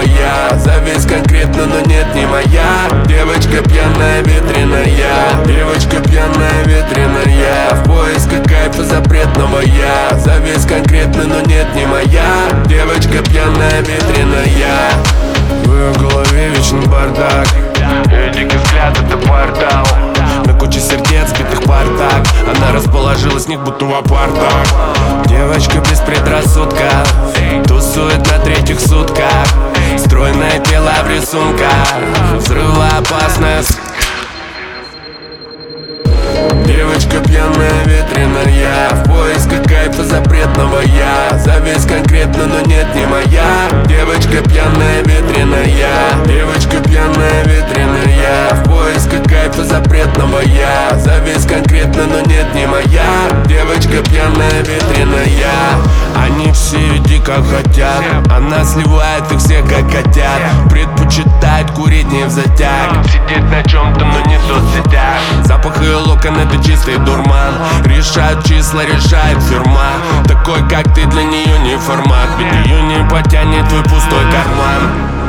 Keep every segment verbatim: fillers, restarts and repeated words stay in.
я. Зависть конкретно, но нет, не моя. Девочка пьяная, ветреная. Девочка пьяная, ветреная. В поисках кайфа запретного я. Зависть конкретно, но нет, не моя. Девочка пьяная, ветреная. В ее голове вечный бардак. Ее дикий взгляд — это портал. На куче сердец, битых портак. Она расположилась в них, будто в апартах. Девочка без предрассудков, тусует на третьих сутках. Стройное тело в рисунках, взрывоопасная. Девочка пьяная, ветреная. В поисках кайфа запретного я. Зависть конкретно, но нет, не моя. Девочка пьяная, ветреная. Девочка пьяная, ветреная. В поисках кайфа запретного я. Зависть конкретно, но нет, не моя. Девочка пьяная, ветреная. Они все дико хотят, она сливает их всех как котят. Предпочитает курить не в затяг, сидеть на чем-то, но не в соцсетях. Запах ее локон — это чистый дурман. Решают числа, решает фирма. Такой, как ты, для нее не формат. Ведь ее не потянет твой пустой карман.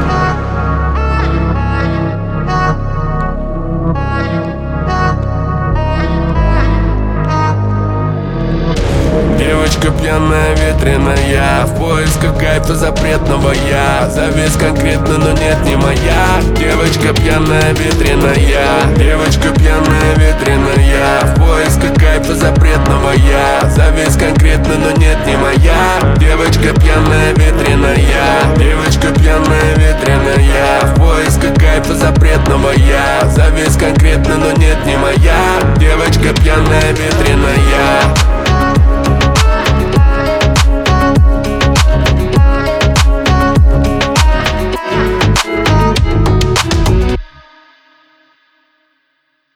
Девочка пьяная, ветреная. В поисках кайфа запретного я. Зависть конкретно, но нет, не моя. Девочка пьяная, ветреная. Девочка пьяная, ветреная. В поисках кайфа запретного я. Зависть конкретно, но нет, не моя. Девочка пьяная, ветреная. Девочка пьяная, ветреная. В поисках кайфа запретного я. Зависть конкретно, но нет, не моя. Девочка пьяная, ветреная.